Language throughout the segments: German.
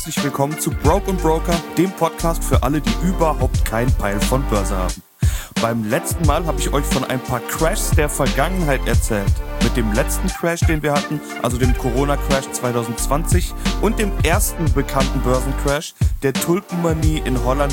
herzlich willkommen zu Broke & Broker, dem Podcast für alle, die überhaupt keinen Peil von Börse haben. Beim letzten Mal habe ich euch von ein paar Crashs der Vergangenheit erzählt. Mit dem letzten Crash, den wir hatten, also dem Corona-Crash 2020 und dem ersten bekannten Börsencrash, der Tulpenmanie in Holland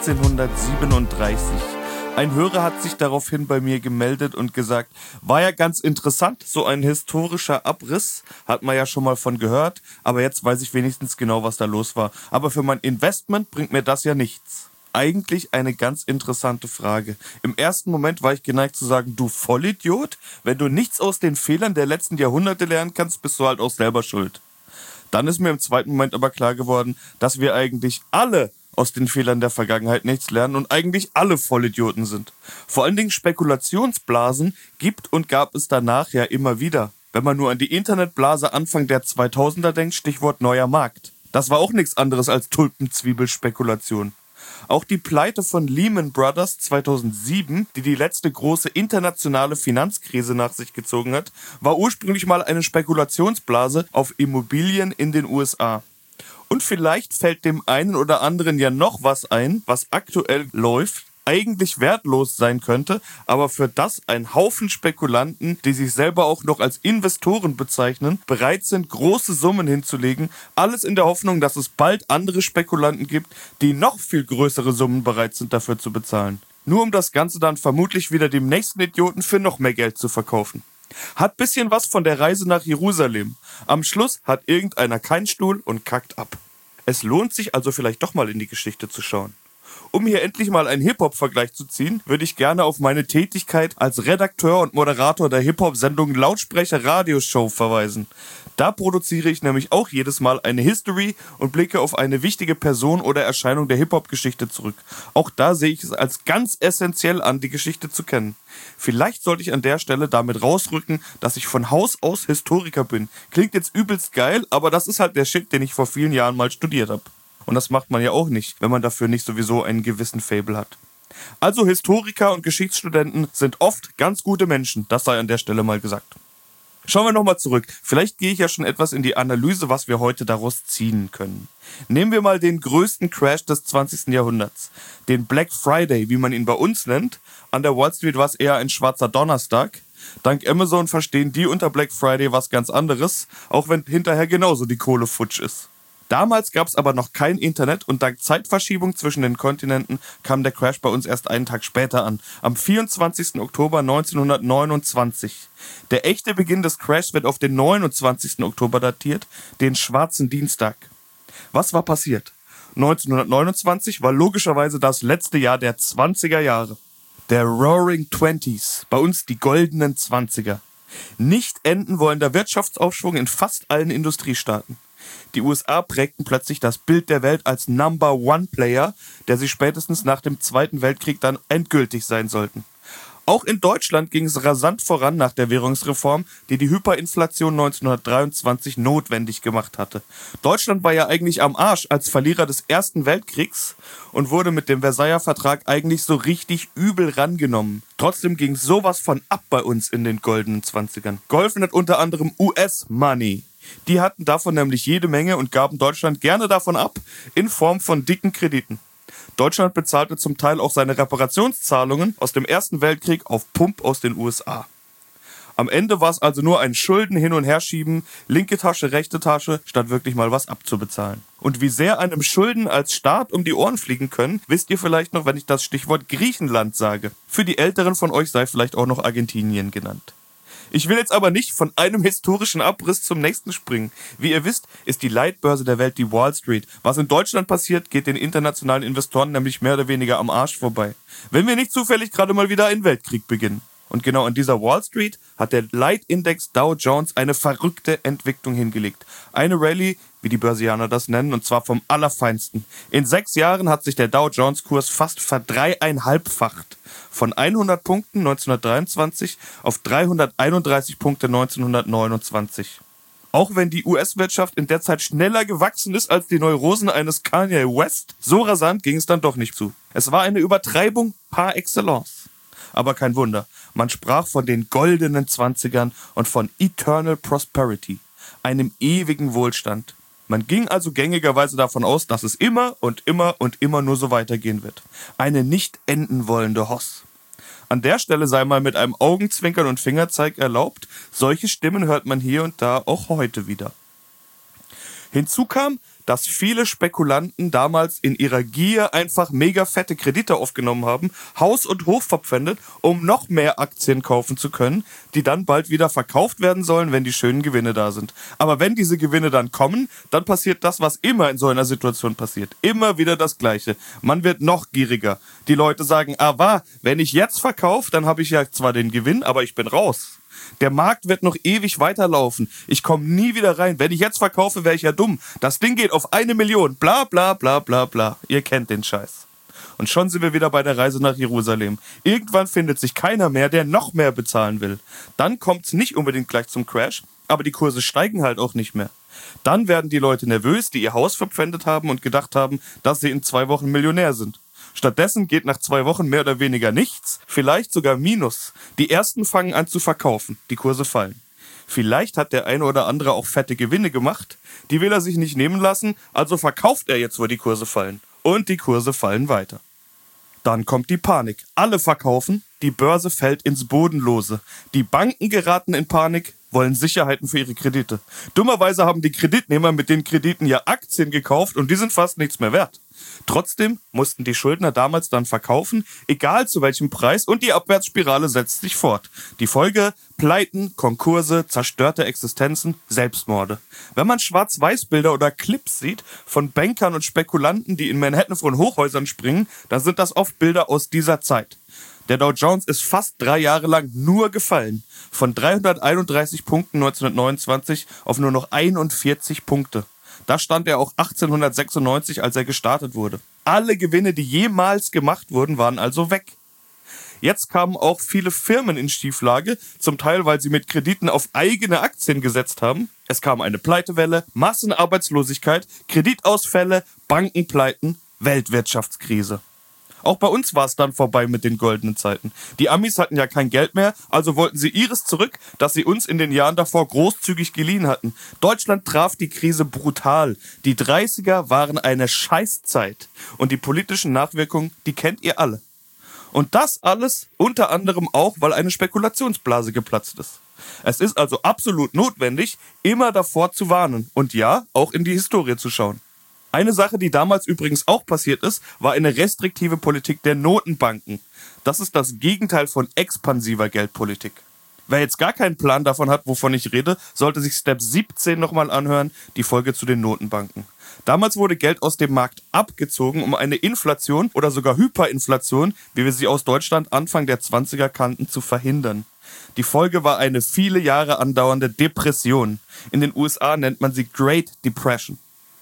1637. Ein Hörer hat sich daraufhin bei mir gemeldet und gesagt, war ja ganz interessant, so ein historischer Abriss, hat man ja schon mal von gehört, aber jetzt weiß ich wenigstens genau, was da los war. Aber für mein Investment bringt mir das ja nichts. Eigentlich eine ganz interessante Frage. Im ersten Moment war ich geneigt zu sagen, du Vollidiot, wenn du nichts aus den Fehlern der letzten Jahrhunderte lernen kannst, bist du halt auch selber schuld. Dann ist mir im zweiten Moment aber klar geworden, dass wir eigentlich alle aus den Fehlern der Vergangenheit nichts lernen und eigentlich alle Vollidioten sind. Vor allen Dingen Spekulationsblasen gibt und gab es danach ja immer wieder. Wenn man nur an die Internetblase Anfang der 2000er denkt, Stichwort neuer Markt. Das war auch nichts anderes als Tulpenzwiebelspekulation. Auch die Pleite von Lehman Brothers 2007, die die letzte große internationale Finanzkrise nach sich gezogen hat, war ursprünglich mal eine Spekulationsblase auf Immobilien in den USA. Und vielleicht fällt dem einen oder anderen ja noch was ein, was aktuell läuft, eigentlich wertlos sein könnte, aber für das ein Haufen Spekulanten, die sich selber auch noch als Investoren bezeichnen, bereit sind, große Summen hinzulegen, alles in der Hoffnung, dass es bald andere Spekulanten gibt, die noch viel größere Summen bereit sind dafür zu bezahlen. Nur um das Ganze dann vermutlich wieder dem nächsten Idioten für noch mehr Geld zu verkaufen. Hat bisschen was von der Reise nach Jerusalem. Am Schluss hat irgendeiner keinen Stuhl und kackt ab. Es lohnt sich also vielleicht doch mal in die Geschichte zu schauen. Um hier endlich mal einen Hip-Hop-Vergleich zu ziehen, würde ich gerne auf meine Tätigkeit als Redakteur und Moderator der Hip-Hop-Sendung Lautsprecher Radioshow verweisen. Da produziere ich nämlich auch jedes Mal eine History und blicke auf eine wichtige Person oder Erscheinung der Hip-Hop-Geschichte zurück. Auch da sehe ich es als ganz essentiell an, die Geschichte zu kennen. Vielleicht sollte ich an der Stelle damit rausrücken, dass ich von Haus aus Historiker bin. Klingt jetzt übelst geil, aber das ist halt der Shit, den ich vor vielen Jahren mal studiert habe. Und das macht man ja auch nicht, wenn man dafür nicht sowieso einen gewissen Faible hat. Also Historiker und Geschichtsstudenten sind oft ganz gute Menschen, das sei an der Stelle mal gesagt. Schauen wir nochmal zurück. Vielleicht gehe ich ja schon etwas in die Analyse, was wir heute daraus ziehen können. Nehmen wir mal den größten Crash des 20. Jahrhunderts. Den Black Friday, wie man ihn bei uns nennt. An der Wall Street war es eher ein schwarzer Donnerstag. Dank Amazon verstehen die unter Black Friday was ganz anderes, auch wenn hinterher genauso die Kohle futsch ist. Damals gab es aber noch kein Internet und dank Zeitverschiebung zwischen den Kontinenten kam der Crash bei uns erst einen Tag später an, am 24. Oktober 1929. Der echte Beginn des Crashs wird auf den 29. Oktober datiert, den Schwarzen Dienstag. Was war passiert? 1929 war logischerweise das letzte Jahr der 20er Jahre. Der Roaring Twenties, bei uns die goldenen 20er. Nicht enden wollender Wirtschaftsaufschwung in fast allen Industriestaaten. Die USA prägten plötzlich das Bild der Welt als Number-One-Player, der sie spätestens nach dem Zweiten Weltkrieg dann endgültig sein sollten. Auch in Deutschland ging es rasant voran nach der Währungsreform, die die Hyperinflation 1923 notwendig gemacht hatte. Deutschland war ja eigentlich am Arsch als Verlierer des Ersten Weltkriegs und wurde mit dem Versailler Vertrag eigentlich so richtig übel rangenommen. Trotzdem ging sowas von ab bei uns in den goldenen 20ern. Geholfen hat unter anderem US-Money. Die hatten davon nämlich jede Menge und gaben Deutschland gerne davon ab, in Form von dicken Krediten. Deutschland bezahlte zum Teil auch seine Reparationszahlungen aus dem Ersten Weltkrieg auf Pump aus den USA. Am Ende war es also nur ein Schulden hin und her schieben, linke Tasche, rechte Tasche, statt wirklich mal was abzubezahlen. Und wie sehr einem Schulden als Staat um die Ohren fliegen können, wisst ihr vielleicht noch, wenn ich das Stichwort Griechenland sage. Für die Älteren von euch sei vielleicht auch noch Argentinien genannt. Ich will jetzt aber nicht von einem historischen Abriss zum nächsten springen. Wie ihr wisst, ist die Leitbörse der Welt die Wall Street. Was in Deutschland passiert, geht den internationalen Investoren nämlich mehr oder weniger am Arsch vorbei. Wenn wir nicht zufällig gerade mal wieder einen Weltkrieg beginnen. Und genau an dieser Wall Street hat der Leitindex Dow Jones eine verrückte Entwicklung hingelegt. Eine Rallye, wie die Börsianer das nennen, und zwar vom Allerfeinsten. In 6 Jahren hat sich der Dow Jones Kurs fast verdreieinhalbfacht. Von 100 Punkten 1923 auf 331 Punkte 1929. Auch wenn die US-Wirtschaft in der Zeit schneller gewachsen ist als die Neurosen eines Kanye West, so rasant ging es dann doch nicht zu. Es war eine Übertreibung par excellence. Aber kein Wunder, man sprach von den goldenen 20ern und von Eternal Prosperity, einem ewigen Wohlstand. Man ging also gängigerweise davon aus, dass es immer und immer und immer nur so weitergehen wird. Eine nicht enden wollende Hoss. An der Stelle sei mal mit einem Augenzwinkern und Fingerzeig erlaubt, solche Stimmen hört man hier und da auch heute wieder. Hinzu kam, dass viele Spekulanten damals in ihrer Gier einfach mega fette Kredite aufgenommen haben, Haus und Hof verpfändet, um noch mehr Aktien kaufen zu können, die dann bald wieder verkauft werden sollen, wenn die schönen Gewinne da sind. Aber wenn diese Gewinne dann kommen, dann passiert das, was immer in so einer Situation passiert. Immer wieder das Gleiche. Man wird noch gieriger. Die Leute sagen, wenn ich jetzt verkaufe, dann habe ich ja zwar den Gewinn, aber ich bin raus. Der Markt wird noch ewig weiterlaufen. Ich komme nie wieder rein. Wenn ich jetzt verkaufe, wäre ich ja dumm. Das Ding geht auf 1 Million. Bla bla bla bla bla. Ihr kennt den Scheiß. Und schon sind wir wieder bei der Reise nach Jerusalem. Irgendwann findet sich keiner mehr, der noch mehr bezahlen will. Dann kommt es nicht unbedingt gleich zum Crash, aber die Kurse steigen halt auch nicht mehr. Dann werden die Leute nervös, die ihr Haus verpfändet haben und gedacht haben, dass sie in 2 Wochen Millionär sind. Stattdessen geht nach 2 Wochen mehr oder weniger nichts, vielleicht sogar Minus. Die ersten fangen an zu verkaufen, die Kurse fallen. Vielleicht hat der eine oder andere auch fette Gewinne gemacht, die will er sich nicht nehmen lassen, also verkauft er jetzt, wo die Kurse fallen. Und die Kurse fallen weiter. Dann kommt die Panik. Alle verkaufen, die Börse fällt ins Bodenlose. Die Banken geraten in Panik, wollen Sicherheiten für ihre Kredite. Dummerweise haben die Kreditnehmer mit den Krediten ja Aktien gekauft und die sind fast nichts mehr wert. Trotzdem mussten die Schuldner damals dann verkaufen, egal zu welchem Preis, und die Abwärtsspirale setzt sich fort. Die Folge: Pleiten, Konkurse, zerstörte Existenzen, Selbstmorde. Wenn man Schwarz-Weiß-Bilder oder Clips sieht von Bankern und Spekulanten, die in Manhattan von Hochhäusern springen, dann sind das oft Bilder aus dieser Zeit. Der Dow Jones ist fast 3 Jahre lang nur gefallen. Von 331 Punkten 1929 auf nur noch 41 Punkte. Da stand er auch 1896, als er gestartet wurde. Alle Gewinne, die jemals gemacht wurden, waren also weg. Jetzt kamen auch viele Firmen in Schieflage, zum Teil, weil sie mit Krediten auf eigene Aktien gesetzt haben. Es kam eine Pleitewelle, Massenarbeitslosigkeit, Kreditausfälle, Bankenpleiten, Weltwirtschaftskrise. Auch bei uns war es dann vorbei mit den goldenen Zeiten. Die Amis hatten ja kein Geld mehr, also wollten sie ihres zurück, das sie uns in den Jahren davor großzügig geliehen hatten. Deutschland traf die Krise brutal. Die 30er waren eine Scheißzeit. Und die politischen Nachwirkungen, die kennt ihr alle. Und das alles unter anderem auch, weil eine Spekulationsblase geplatzt ist. Es ist also absolut notwendig, immer davor zu warnen und ja, auch in die Historie zu schauen. Eine Sache, die damals übrigens auch passiert ist, war eine restriktive Politik der Notenbanken. Das ist das Gegenteil von expansiver Geldpolitik. Wer jetzt gar keinen Plan davon hat, wovon ich rede, sollte sich Step 17 nochmal anhören, die Folge zu den Notenbanken. Damals wurde Geld aus dem Markt abgezogen, um eine Inflation oder sogar Hyperinflation, wie wir sie aus Deutschland Anfang der 20er kannten, zu verhindern. Die Folge war eine viele Jahre andauernde Depression. In den USA nennt man sie Great Depression.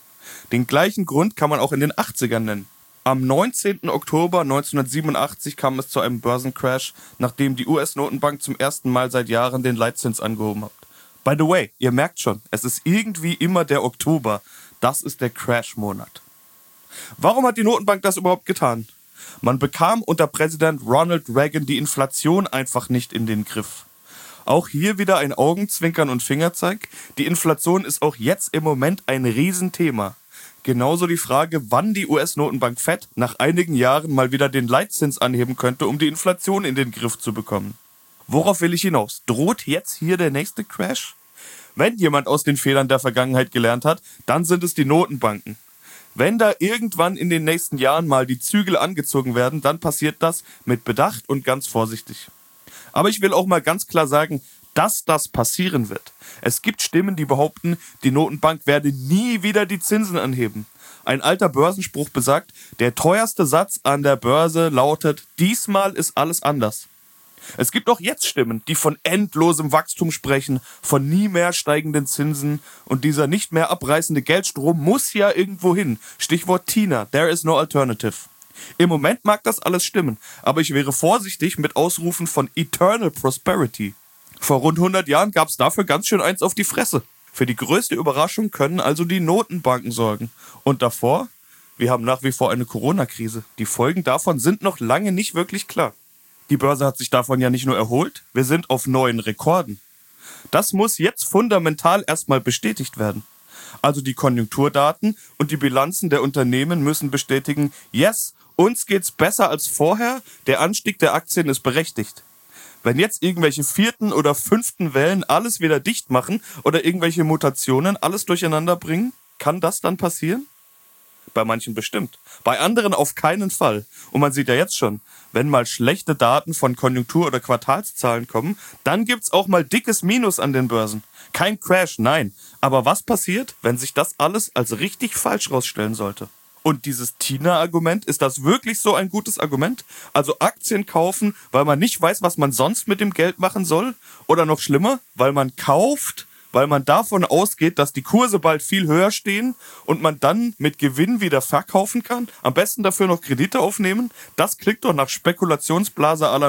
Den gleichen Grund kann man auch in den 80ern nennen. Am 19. Oktober 1987 kam es zu einem Börsencrash, nachdem die US-Notenbank zum ersten Mal seit Jahren den Leitzins angehoben hat. By the way, ihr merkt schon, es ist irgendwie immer der Oktober. Das ist der Crash-Monat. Warum hat die Notenbank das überhaupt getan? Man bekam unter Präsident Ronald Reagan die Inflation einfach nicht in den Griff. Auch hier wieder ein Augenzwinkern und Fingerzeig. Die Inflation ist auch jetzt im Moment ein Riesenthema. Genauso die Frage, wann die US-Notenbank Fed nach einigen Jahren mal wieder den Leitzins anheben könnte, um die Inflation in den Griff zu bekommen. Worauf will ich hinaus? Droht jetzt hier der nächste Crash? Wenn jemand aus den Fehlern der Vergangenheit gelernt hat, dann sind es die Notenbanken. Wenn da irgendwann in den nächsten Jahren mal die Zügel angezogen werden, dann passiert das mit Bedacht und ganz vorsichtig. Aber ich will auch mal ganz klar sagen, dass das passieren wird. Es gibt Stimmen, die behaupten, die Notenbank werde nie wieder die Zinsen anheben. Ein alter Börsenspruch besagt, der teuerste Satz an der Börse lautet, diesmal ist alles anders. Es gibt auch jetzt Stimmen, die von endlosem Wachstum sprechen, von nie mehr steigenden Zinsen, und dieser nicht mehr abreißende Geldstrom muss ja irgendwo hin. Stichwort Tina, there is no alternative. Im Moment mag das alles stimmen, aber ich wäre vorsichtig mit Ausrufen von Eternal Prosperity. Vor rund 100 Jahren gab es dafür ganz schön eins auf die Fresse. Für die größte Überraschung können also die Notenbanken sorgen. Und davor? Wir haben nach wie vor eine Corona-Krise. Die Folgen davon sind noch lange nicht wirklich klar. Die Börse hat sich davon ja nicht nur erholt, wir sind auf neuen Rekorden. Das muss jetzt fundamental erstmal bestätigt werden. Also die Konjunkturdaten und die Bilanzen der Unternehmen müssen bestätigen, yes, uns geht's besser als vorher, der Anstieg der Aktien ist berechtigt. Wenn jetzt irgendwelche 4. oder 5. Wellen alles wieder dicht machen oder irgendwelche Mutationen alles durcheinander bringen, kann das dann passieren? Bei manchen bestimmt. Bei anderen auf keinen Fall. Und man sieht ja jetzt schon, wenn mal schlechte Daten von Konjunktur- oder Quartalszahlen kommen, dann gibt's auch mal dickes Minus an den Börsen. Kein Crash, nein. Aber was passiert, wenn sich das alles als richtig falsch rausstellen sollte? Und dieses Tina-Argument, ist das wirklich so ein gutes Argument? Also Aktien kaufen, weil man nicht weiß, was man sonst mit dem Geld machen soll? Oder noch schlimmer, weil man kauft, weil man davon ausgeht, dass die Kurse bald viel höher stehen und man dann mit Gewinn wieder verkaufen kann? Am besten dafür noch Kredite aufnehmen? Das klingt doch nach Spekulationsblase à la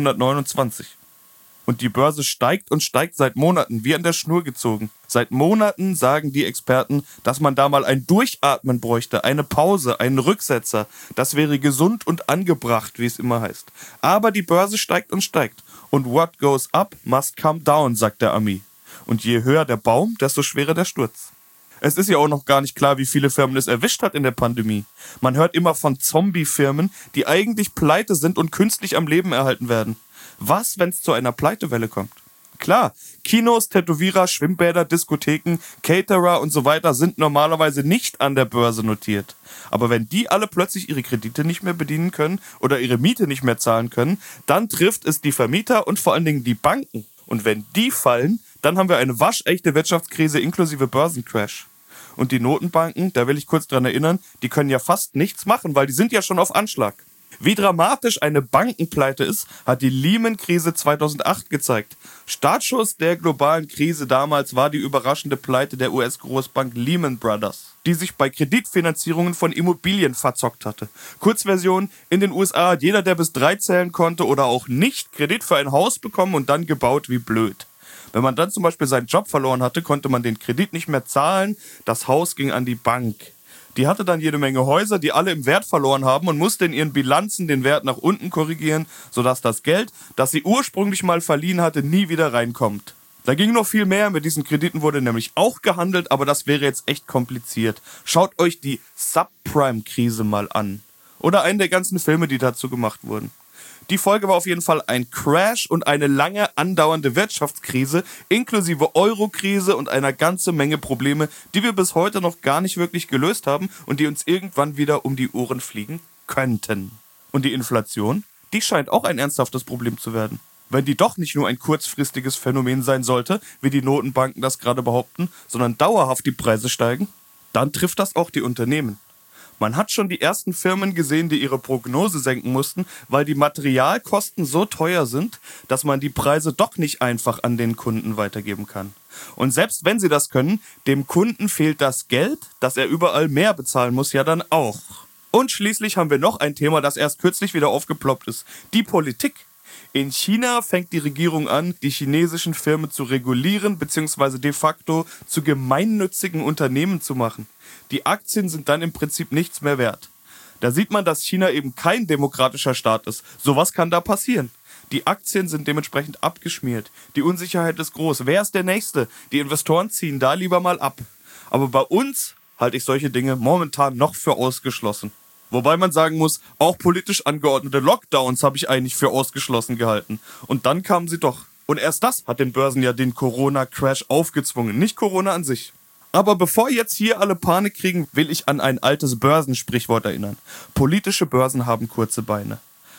1929. Und die Börse steigt und steigt seit Monaten, wie an der Schnur gezogen. Seit Monaten sagen die Experten, dass man da mal ein Durchatmen bräuchte, eine Pause, einen Rücksetzer. Das wäre gesund und angebracht, wie es immer heißt. Aber die Börse steigt und steigt. Und what goes up must come down, sagt der Ami. Und je höher der Baum, desto schwerer der Sturz. Es ist ja auch noch gar nicht klar, wie viele Firmen es erwischt hat in der Pandemie. Man hört immer von Zombie-Firmen, die eigentlich pleite sind und künstlich am Leben erhalten werden. Was, wenn es zu einer Pleitewelle kommt? Klar, Kinos, Tätowierer, Schwimmbäder, Diskotheken, Caterer und so weiter sind normalerweise nicht an der Börse notiert. Aber wenn die alle plötzlich ihre Kredite nicht mehr bedienen können oder ihre Miete nicht mehr zahlen können, dann trifft es die Vermieter und vor allen Dingen die Banken. Und wenn die fallen, dann haben wir eine waschechte Wirtschaftskrise inklusive Börsencrash. Und die Notenbanken, da will ich kurz dran erinnern, die können ja fast nichts machen, weil die sind ja schon auf Anschlag. Wie dramatisch eine Bankenpleite ist, hat die Lehman-Krise 2008 gezeigt. Startschuss der globalen Krise damals war die überraschende Pleite der US-Großbank Lehman Brothers, die sich bei Kreditfinanzierungen von Immobilien verzockt hatte. Kurzversion, in den USA hat jeder, der bis 3 zählen konnte oder auch nicht, Kredit für ein Haus bekommen und dann gebaut wie blöd. Wenn man dann zum Beispiel seinen Job verloren hatte, konnte man den Kredit nicht mehr zahlen, das Haus ging an die Bank. Die hatte dann jede Menge Häuser, die alle im Wert verloren haben und musste in ihren Bilanzen den Wert nach unten korrigieren, sodass das Geld, das sie ursprünglich mal verliehen hatte, nie wieder reinkommt. Da ging noch viel mehr, mit diesen Krediten wurde nämlich auch gehandelt, aber das wäre jetzt echt kompliziert. Schaut euch die Subprime-Krise mal an. Oder einen der ganzen Filme, die dazu gemacht wurden. Die Folge war auf jeden Fall ein Crash und eine lange andauernde Wirtschaftskrise, inklusive Euro-Krise und einer ganzen Menge Probleme, die wir bis heute noch gar nicht wirklich gelöst haben und die uns irgendwann wieder um die Ohren fliegen könnten. Und die Inflation, die scheint auch ein ernsthaftes Problem zu werden. Wenn die doch nicht nur ein kurzfristiges Phänomen sein sollte, wie die Notenbanken das gerade behaupten, sondern dauerhaft die Preise steigen, dann trifft das auch die Unternehmen. Man hat schon die ersten Firmen gesehen, die ihre Prognose senken mussten, weil die Materialkosten so teuer sind, dass man die Preise doch nicht einfach an den Kunden weitergeben kann. Und selbst wenn sie das können, dem Kunden fehlt das Geld, dass er überall mehr bezahlen muss, ja dann auch. Und schließlich haben wir noch ein Thema, das erst kürzlich wieder aufgeploppt ist. Die Politik. In China fängt die Regierung an, die chinesischen Firmen zu regulieren bzw. de facto zu gemeinnützigen Unternehmen zu machen. Die Aktien sind dann im Prinzip nichts mehr wert. Da sieht man, dass China eben kein demokratischer Staat ist. Sowas kann da passieren. Die Aktien sind dementsprechend abgeschmiert. Die Unsicherheit ist groß. Wer ist der Nächste? Die Investoren ziehen da lieber mal ab. Aber bei uns halte ich solche Dinge momentan noch für ausgeschlossen. Wobei man sagen muss, auch politisch angeordnete Lockdowns habe ich eigentlich für ausgeschlossen gehalten. Und dann kamen sie doch. Und erst das hat den Börsen ja den Corona-Crash aufgezwungen, nicht Corona an sich. Aber bevor jetzt hier alle Panik kriegen, will ich an ein altes Börsensprichwort erinnern. Politische Börsen haben kurze Beine.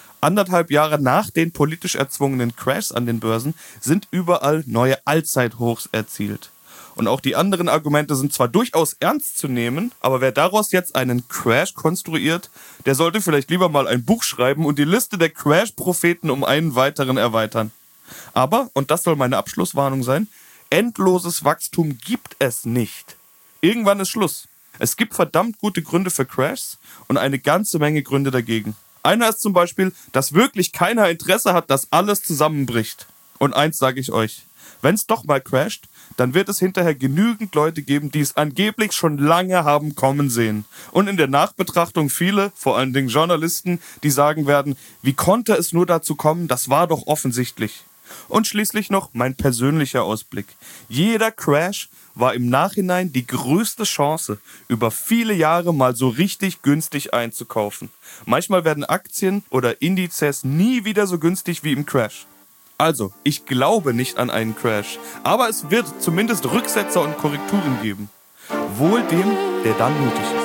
1,5 Jahre nach den politisch erzwungenen Crashs an den Börsen sind überall neue Allzeithochs erzielt. Und auch die anderen Argumente sind zwar durchaus ernst zu nehmen, aber wer daraus jetzt einen Crash konstruiert, der sollte vielleicht lieber mal ein Buch schreiben und die Liste der Crash-Propheten um einen weiteren erweitern. Aber, und das soll meine Abschlusswarnung sein, endloses Wachstum gibt es nicht. Irgendwann ist Schluss. Es gibt verdammt gute Gründe für Crashs und eine ganze Menge Gründe dagegen. Einer ist zum Beispiel, dass wirklich keiner Interesse hat, dass alles zusammenbricht. Und eins sage ich euch, wenn es doch mal crasht, dann wird es hinterher genügend Leute geben, die es angeblich schon lange haben kommen sehen. Und in der Nachbetrachtung viele, vor allen Dingen Journalisten, die sagen werden, wie konnte es nur dazu kommen, das war doch offensichtlich. Und schließlich noch mein persönlicher Ausblick. Jeder Crash war im Nachhinein die größte Chance, über viele Jahre mal so richtig günstig einzukaufen. Manchmal werden Aktien oder Indizes nie wieder so günstig wie im Crash. Also, ich glaube nicht an einen Crash, aber es wird zumindest Rücksetzer und Korrekturen geben. Wohl dem, der dann mutig ist.